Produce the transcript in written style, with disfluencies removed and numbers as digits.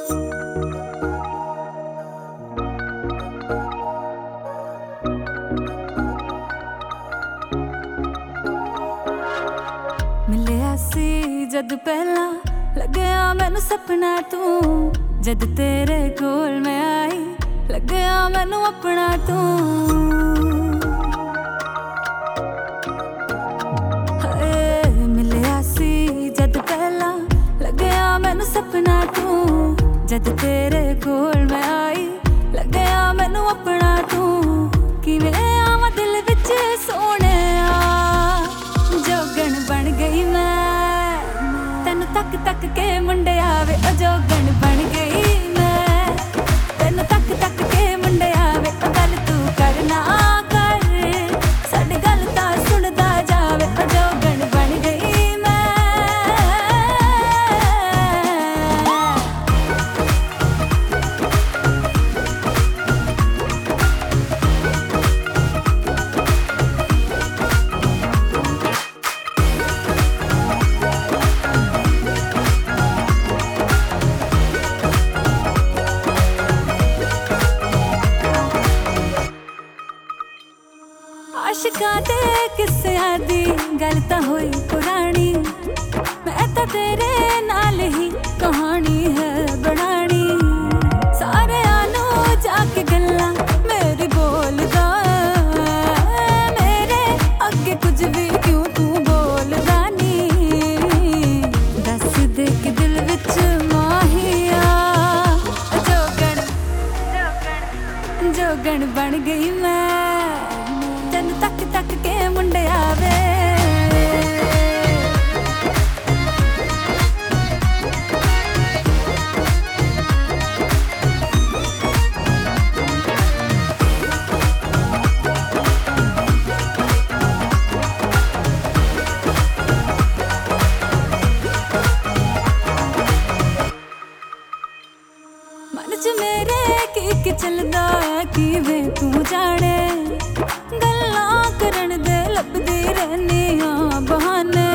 मिलिया सी जद पहला लगया मैनू सपना तू, जद तेरे कोल मैं आई लगया मैनू अपना तू। मिलिया सी जद पहला लगया मैनू सपना तू, जद तेरे कोल मैं आई लगया मैनू अपना तू। किवें आवां दिल विच सोने जोगण बन गई मैं, तेनू तक तक के मुंडे आवे ओ जोगण बन गई मैं, तेनू तक तक के मुंडे आवे ओ गल तू करना कर, साडी गल तां सुनदा जावे ओ जोगण बन गई मैं। आशिकां दे किस्सियां दी गल तां होई पुरानी, मैं तां तेरे नाल ही कहानी है बनानी। सारेआं नूं जाके गल्लां मेरी बोलदा, मेरे अगे कुछ भी क्यों तू बोलदा नी। दस दे कि दिल विच माहिया जोगण जोगण बन गई मैं, तेनू तक तक के मुंडे आवे। मन च मेरे की चलदा किवें तू जाने, गल्लां करन दे लभदी रहनी आ बहाने।